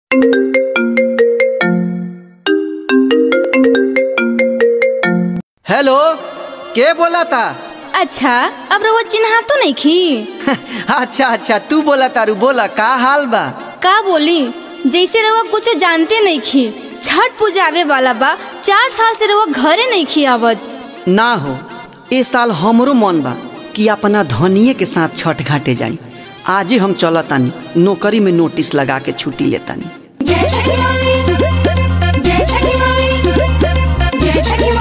Hello, के बोला था? अच्छा, अब रउआ चिन्हा तो नहीं खी। अच्छा तू बोला तारू, बोला का हाल बा? का बोली, जैसे रउआ कुछ जानते नहीं खी। छठ पूजा आवे वाला बा, 4 साल से रउआ घरे नहीं खी आवत। ना हो, ए साल हमरो मन बा कि अपना धनिये के साथ छठ घाटे जाई। आज ही हम चलतानी, नौकरी में नोटिस लगा के छुट्टी लेतानी।